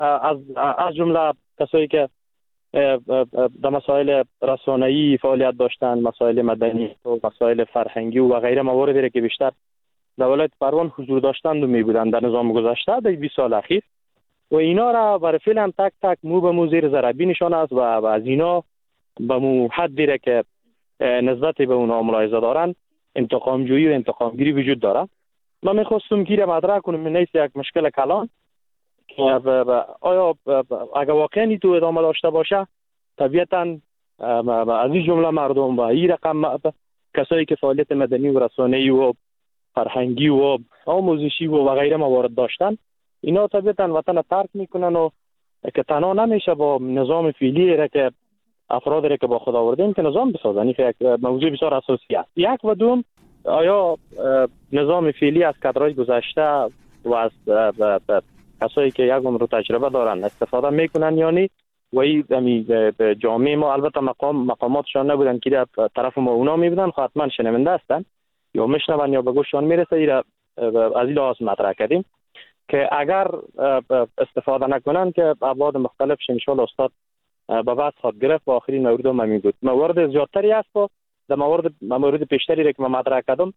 از جمله کسایی که در مسائل رسانه‌ای فعالیت داشتن، مسائل مدنی و مسائل فرهنگی و غیره مواردی که بیشتر در ولایت پروان حضور داشتند و می بودند در نظام گذشته در 20 سال اخیر و اینا را برای فعلا تک تک مو به مو زیر ضربی نشان است و از اینا به مو حدی را که نسبت به اونا ملاحظه دارن انتقام جویی و انتقام گیری وجود داره. من میخواستم گیره مطرح کنم نیست یک مشکل کلان که آیا اگر واقعا تو ادامه داشته باشه طبیعتا از این جمله مردم و این رقم کسایی که فعالیت مدنی و رسانه‌ای و فرهنگی و آموزشی و غیره موارد داشتن اینا طبیعتا وطن ترک میکنن و که تنها نمیشه با نظام فعلی را که افراد را که با خود آوردیم که نظام بسازن. این یک موضوع بسیار اساسی است. یک و دوم آیا نظام فعلی از کادرهای گذشته و از کسایی که یک عمر تجربه دارن استفاده میکنن یا نه و این جامعه ما البته مقاماتشان نبودن که در طرف ما اونا میبودن حتما شنونده هستن یا میشنون یا به گوششان میرسه. از این لحاظ مطرح کردیم که اگر استفاده نکنن که ابعاد مختلف ان استاد به بعد خود گرفت و آخرین مورد هم همین بود. موارد زیادتری است در مورد پیشتری را که من مطرح کردم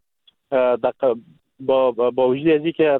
با وجود از اینکه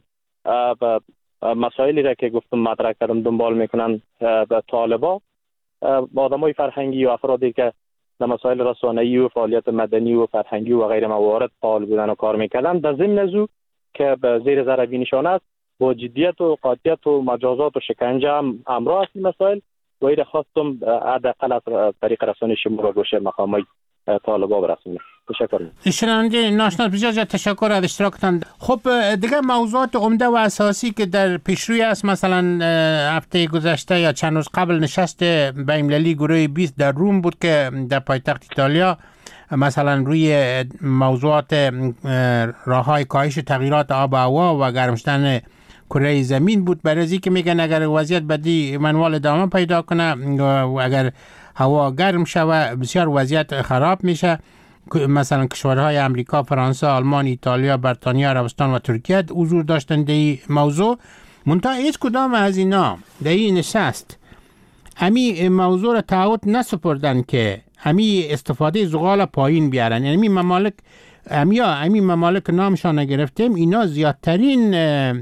مسائلی را که گفتم مطرح کردم دنبال میکنن طالبا آدمای فرهنگی و افرادی که در مسائل رسانه‌ای و فعالیت مدنی و فرهنگی و غیره موارد فعال بودن و کار میکردن در ضمن ازو که زیر ضربی نشان است با جدیت و قاطعیت و مجازات و شکنجه هم همراه است این مسائل و این خواستم حداقل از طریق رسانه شما را گوشه مقامای طالبا برسونم. تشکر. شنونده ناشناس بسیار تشکر از اشتراکتان. خب دیگه موضوعات عمده و اساسی که در پیشروی است، مثلا هفته گذشته یا چند روز قبل نشست بین‌المللی گروه 20 در روم بود که در پایتخت ایتالیا مثلا روی موضوعات راههای کاهش تغییرات آب و هوا و گرم شدن کره زمین بود. برای اینکه میگن اگر وضعیت بدی منوال ادامه پیدا کنه و اگر هوا گرم شوه بسیار وضعیت خراب میشه. مثلا کشورهای امریکا، فرانسه، آلمان، ایتالیا، بریتانیا، عربستان و ترکیه حضور داشتن در این موضوع. منتها هیچ کدام از اینا در این نشست امی موضوع را تعهد نسپردن که امی استفاده زغال پایین بیارن. یعنی امی ممالک نامشان نگرفتیم، اینا زیادترین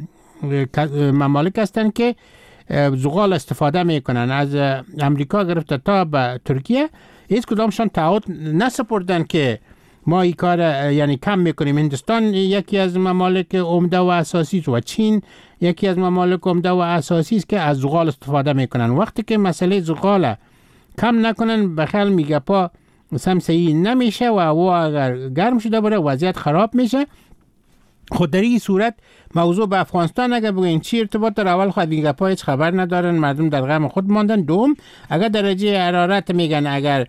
ممالک هستند که زغال استفاده میکنن، از امریکا گرفته تا به ترکیه. هیچ کدامشان تعهد نسپردن که ما این کار یعنی کم میکنیم. هندوستان یکی از ممالک عمده و اساسی است و چین یکی از ممالک عمده و اساسی است که از زغال استفاده میکنن. وقتی که مسئله زغال کم نکنن بخل میگه پا سمسایی نمیشه و هوا اگر گرم شده بره وضعیت خراب میشه. خود در این صورت موضوع به افغانستان اگر بگوین چی ارتباط داره، اول خود این گپا هیچ خبر ندارن، مردم در غم خود ماندن. دوم اگر درجه حرارت میگن اگر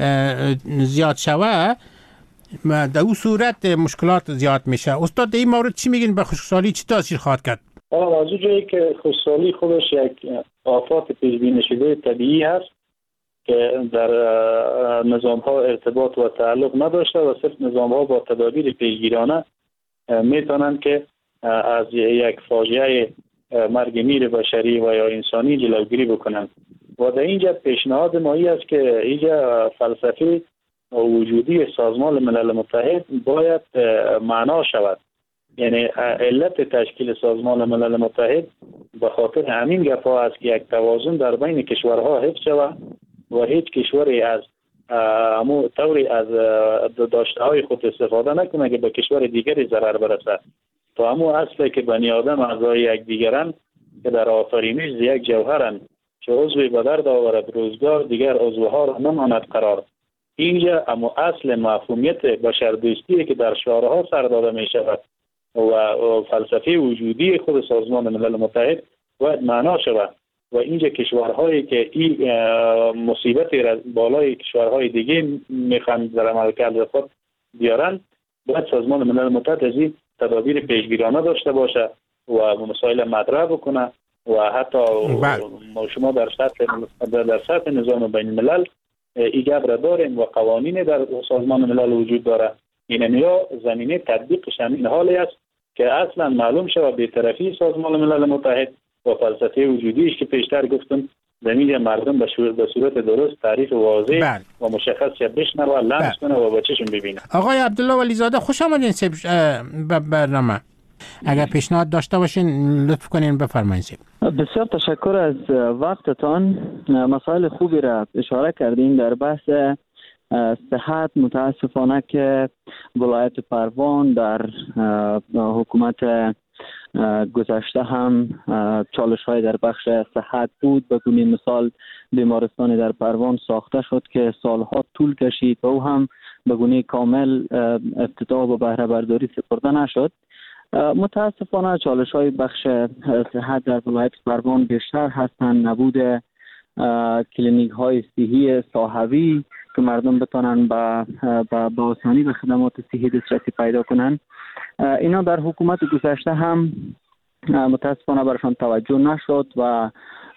زیاد شوه در اون صورت مشکلات زیاد میشه. استاد در این مورد چی میگین؟ به خشکسالی چی تاثیر خواهد کرد؟ از اونجایی که خشکسالی خودش یک آفات پیش بینی شده طبیعی هست که در نظام ها ارتباط و تعلق نداشته و صرف نظام ها با تدابیر پیشگیرانه میتونن که از یک فاجعه مرگ میر بشری و یا انسانی جلوگیری بکنن. و در اینجا پیشنهاد ما است که اینجا فلسفه وجودی سازمان ملل متحد باید معنا شود. یعنی علت تشکیل سازمان ملل متحد به خاطر همین گپا است که یک توازن در بین کشورها حفظ شود و هیچ کشوری از طوری از داشته های خود استفاده نکنه که به کشور دیگری ضرر برسه. تا همون اصله که بنی آدم اعضای یک دیگرن که در آفرینش یک جوهرن، چه عضوی به درد آورد روزگار دیگر عضوها را نماند قرار. اینجا اما اصل مفهومیت بشردوستی که در شعارها سر داده می شود و فلسفه وجودی خود سازمان ملل متحد باید معنا شود. و اینجا کشورهایی که این مصیبت بالای کشورهای دیگه میخوان در عملکرد خود بیارن، باید سازمان ملل متحد از این تدابیر پیشگیرانه داشته باشه و مسائل مطرح بکنه و حتی شما در سطح نظام بین الملل این گپ را داریم و قوانین در سازمان ملل وجود داره. این زمینه تطبیقش همین حالی است که اصلا معلوم شود بی‌طرفی سازمان ملل متحد و فلسفه وجودیش که پیشتر گفتم زمین مردم به صورت درست تعریف واضح و مشخص بشنوه و لمس کنه و با چشم ببینه. آقای عبدالله ولیزاده خوش آمدین به برنامه. اگر پیشنهاد داشته باشین لطف کنین بفرمایید. بسیار تشکر از وقتتان. مسائل خوبی را اشاره کردین در بحث صحت. متاسفانه که ولایت پروان در حکومت گذشته هم چالش های در بخش صحت بود. به گونه مثال بیمارستانی در پروان ساخته شد که سالها طول کشید و او هم به گونه کامل افتتاح و بهره برداری سپرده نشد. متاسفانه چالش های بخش صحت در ولایت پروان بیشتر هستند. نبود کلینیک های صحی صاحبی که مردم بتانن با آسانی به خدمات صحی دسترسی پیدا کنن، اینا در حکومت گذشته هم متاسفانه برشان توجه نشد و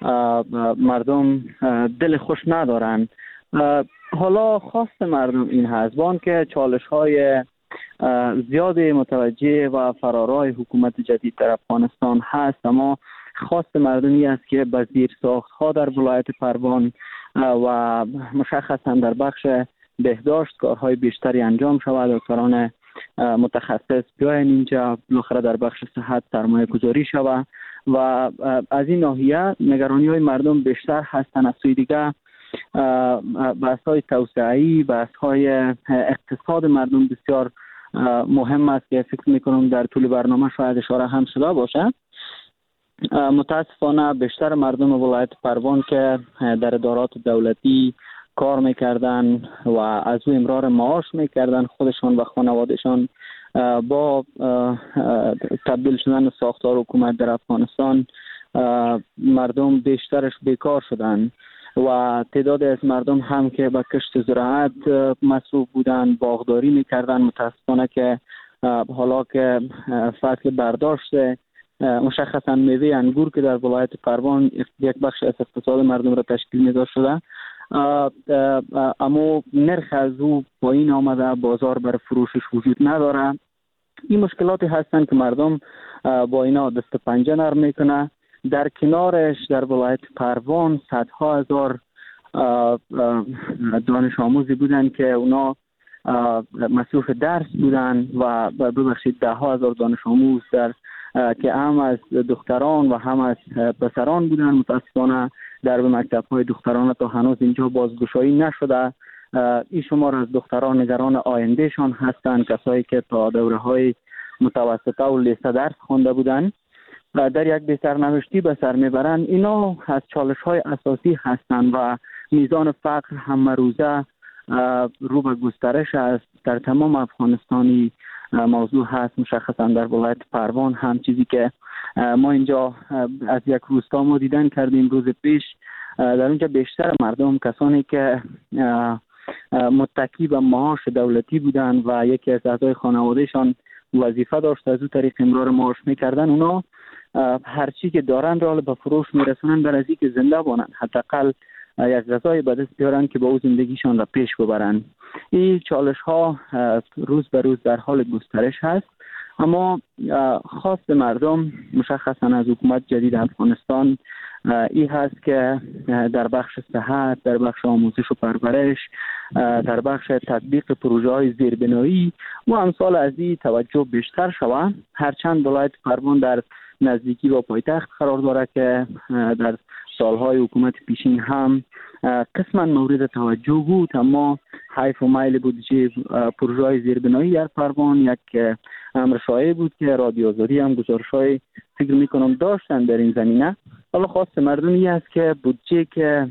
مردم دل خوش ندارن. حالا خواست مردم این هست بان که چالش های زیاد متوجه و فرارای حکومت جدید در افغانستان هست، اما خواست مردمی است که به زیرساخت ها در ولایت پروان و مشخصا در بخش بهداشت کارهای بیشتری انجام شود. دکتران متخصص بیاین اینجا، بالاخره در بخش صحت سرمایه گذاری شود و از این ناحیه نگرانی های مردم بیشتر هستند. از سوی دیگه بحث های توسعه‌ای، بحث های اقتصاد مردم بسیار مهم است که فکر میکنم در طول برنامه شاید اشاره هم شده باشه. متاسفانه بیشتر مردم ولایت پروان که در ادارات دولتی کار میکردن و از او امرار معاش میکردن، خودشان و خانوادهشان با تبدیل شدن ساختار حکومت در افغانستان مردم بیشترش بیکار شدن و تعداد از مردم هم که به کشت زراعت مصروف بودن، باغداری میکردن. متاسفانه که حالا که فصل برداشت مشخصا میوه انگور که در ولایت پروان یک بخش از اقتصاد مردم را تشکیل میداد شده، اما نرخ از او پایین آمده، بازار بر فروشش وجود نداره. این مشکلاتی هستند که مردم با اینا دست پنجه نرم میکنه. در کنارش در ولایت پروان صدها هزار دانش آموزی بودن که اونا مصروف درس بودن و ببخشید ده ها هزار دانش آموز که هم از دختران و هم از پسران بودن. متاسفانه در مکتب های دختران تا هنوز اینجا بازگشایی نشده. این شمار از دختران نگران آیندهشان هستند، کسایی که تا دوره های متوسطه و لیسه درس خوانده بودند و در یک بسرنوشتی به سر میبرند. اینا از چالش های اساسی هستند و میزان فقر هم روزه رو به گسترش است. در تمام افغانستانی موضوع هست، مشخصا در ولایت پروان هم چیزی که ما اینجا از یک روستا ما دیدن کردیم روز پیش. در اونجا بیشتر مردم کسانی که متکی به معاش دولتی بودن و یکی از اعضای خانوادهشان وظیفه داشت از او طریق امرار معاش میکردن، اونا هرچی که دارن را به فروش میرسونن بر از اینکه زنده بانن، حداقل یک غذای به دست بیارن که با او زندگیشان را پیش ببرن. این چالش ها روز به روز در حال گسترش هست، اما خواست مردم مشخصا از حکومت جدید افغانستان این هست که در بخش صحت، در بخش آموزش و پرورش، در بخش تطبیق پروژه های زیربنایی و امثال از این توجه بیشتر شود. هرچند ولایت پروان در نزدیکی با پایتخت قرار داره که در سالهای حکومت پیشین هم قسما مورد توجه بود، اما حیف و میل بودجه پروژه های زیربنایی در پروان یک امر شایع بود که رادیو آزادی هم گزارش‌های فکر میکنم داشتن در این زمینه. حالا خواست مردمی است که بودجه که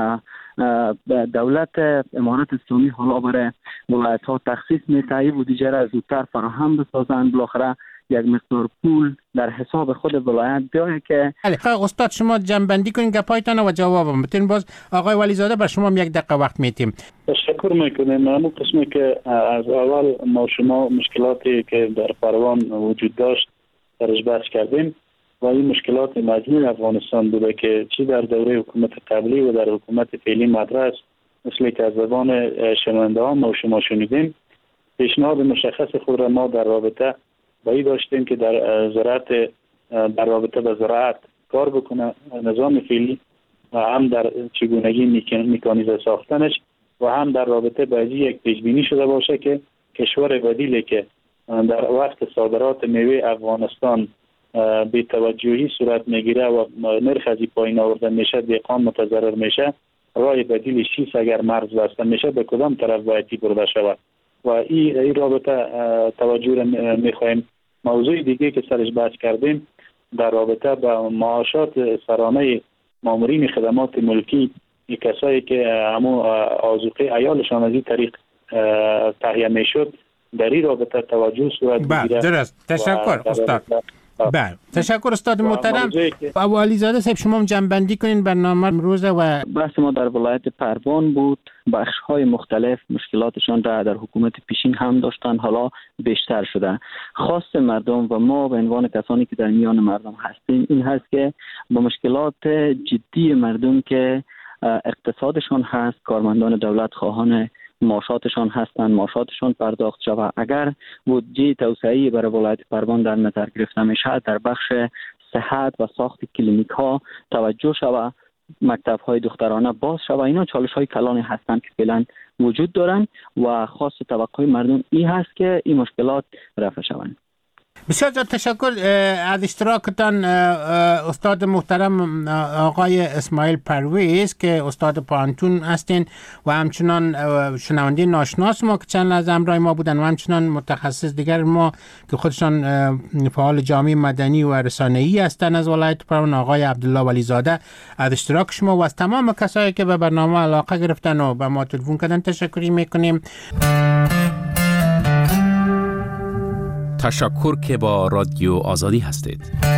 دولت امارت اسلامی حالا برای ولایت ها تخصیص می‌دهد بودجه را زودتر فراهم بسازند، بالاخره یک مقدار پول در حساب خود ولایت بیاید که استاد شما جنبندی کنین گپایتان و جوابم بدین. باز آقای ولیزاده بر شما یک دقیقه وقت میتیم. تشکر میکنیم. همون قسمی که از اول ما شما مشکلاتی که در پروان وجود داشت درش بحث کردیم و این مشکلات مجموع افغانستان بوده که چی در دوره حکومت قبلی و در حکومت فعلی مدرس مثل که از زبان شنونده ها ما شما شنیدیم. پیشنهاد مشخص خود را ما در رابطه با این داشتیم که در زراعت در رابطه با زراعت کار بکنه نظام فعلی هم در چگونگی مکانیزه ساختنش و هم در رابطه با یک پیشبینی شده باشه که کشور بدیلی که در وقت صادرات میوه افغانستان بی توجهی صورت میگیره و نرخ از پایین آورده میشه، دهقان متضرر میشه، راه بدیل چیست اگر مرز بسته میشه به کدام طرف باید برده شود و این رابطه توجه را میخوایم. موضوع دیگه که سرش بحث کردیم در رابطه با معاشات سرانه مامورین خدمات ملکی، کسایی که همون آذوقه عیالشان از این طریق تهیه میشد، در این رابطه توجه صورت بگیره. درست. تشکر استاد. بله تشکر استاد محترم. ابو علی زاده صاحب شما هم جنبندی کنین برنامه امروز. و بحث ما در ولایت پروان بود. بخش‌های مختلف مشکلاتشان را در حکومت پیشین هم داشتن، حالا بیشتر شده. خواست مردم و ما به عنوان کسانی که در میان مردم هستیم این هست که با مشکلات جدی مردم که اقتصادشان هست، کارمندان دولت خواهان معاشاتشان هستند، معاشاتشان پرداخت شود. اگر بودجه توسعه‌ای برای ولایت پروان در نظر گرفته میشه، در بخش صحت و ساخت کلینیک ها توجه شود، مکتب های دخترانه باز شود. اینا چالش های کلانی هستند که فعلا وجود دارند و خاص توقع مردم این هست که این مشکلات رفع شوند. بسیار تشکر از اشتراکتان استاد محترم آقای اسماعیل پرویز که استاد پانتون هستین و همچنان شنونده ناشناس ما که چند لحظه همراه ما بودن و همچنان متخصص دیگر ما که خودشان فعال جامعه مدنی و رسانه‌ای هستند از ولایت پروان، آقای عبدالله ولی زاده. از اشتراک شما و از تمام کسایی که به برنامه علاقه گرفتن و به ما تلفن کردن تشکر میکنیم. تشکر که با رادیو آزادی هستید.